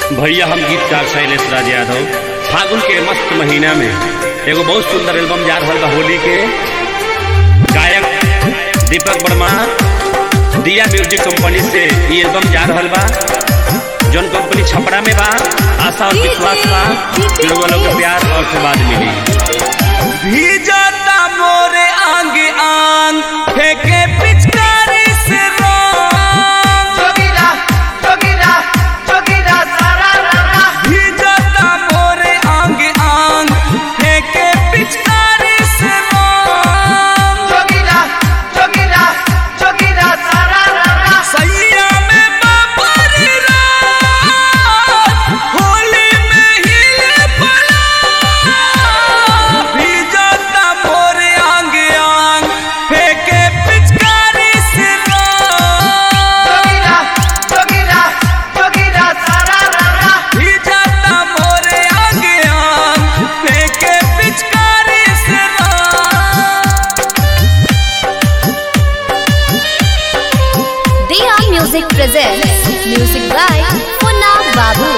भैया हम गीतकार शैलेश राज यादव फागुन के मस्त महीना में एगो बहुत सुंदर एल्बम जा रहा बा होली के। गायक दीपक वर्मा दिया म्यूजिक कंपनी से ये एल्बम जा रहा बा, जौन कंपनी छपरा में बा। आशा और विश्वास बा लोगों के प्यार और आशीर्वाद मिली। भीजाता मोरे आंग आंग फेंके पिचकारी से रंग, जोगिरा जोगिरा जोगिरा सारा रा। भीजाता मोरे आंग आंग फेंके पिचकारी से रंग, जोगिरा जोगिरा जोगिरा सारा रा। सैया में बाबरी रात होली में हिले पड़ा। भीजाता मोरे आंग आंग फेंके पिचकारी से रंग, जोगिरा जोगिरा सारा रा। भीजाता मोरे आंग आंग फेंके पिचकारी से रंग। Diya Music presents music by Punna Babu.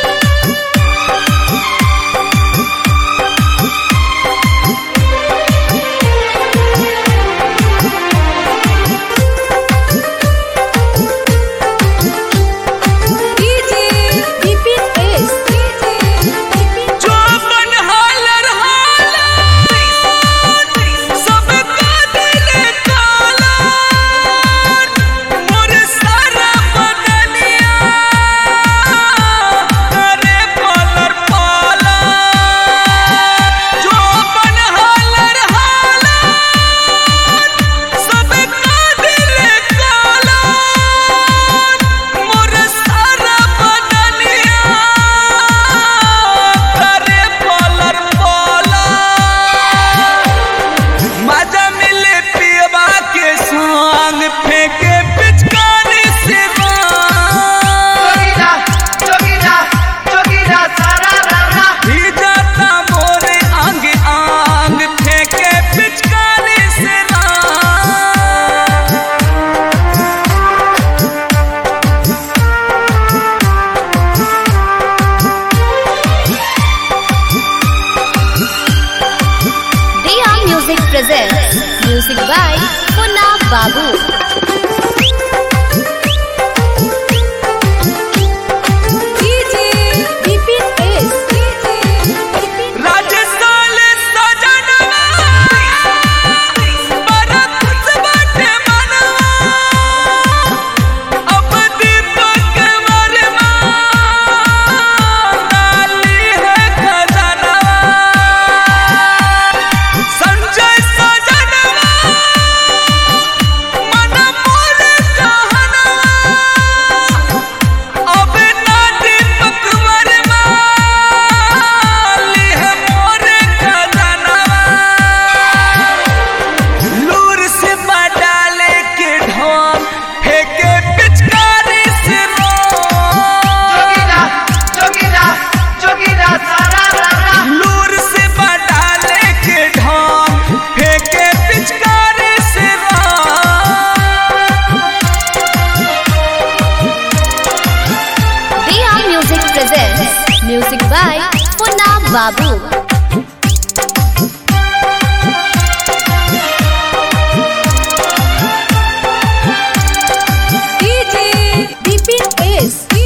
DJ Dipin S. जो मन हालर हालर सबका दिल काला, मोर सारा बदनिया करे पालर पाला। जो मन हालर हालर सबका दिल काला, मोर सारा बदनिया करे पालर पाला। मजा मिले पियबा के संग फेंके पिचकारी से रंग, जोगिरा जोगिरा सारा रा। भीजाता मोरे आंग आंग फेंके पिचकारी से रंग। Diya Music presents music by Punna Babu. DJ Dipin S. Rajasthan सजनवा बड़ा खुश बाटे मनवा, अब दीपक वर्मा डाली है खजनवा। संजय सजनवा मन मोर कहनवा, अब ना दीपक वर्मा ली है मोर खजनवा। लूर से डाले के ढोंग फेंके पिचकारी से रंग, जोगिरा जोगिरा सारा रा। लूर से डाले के ढोंग फेंके पिचकारी से रंग। Diya Music presents music by Punna Babu. DJ Dipin S.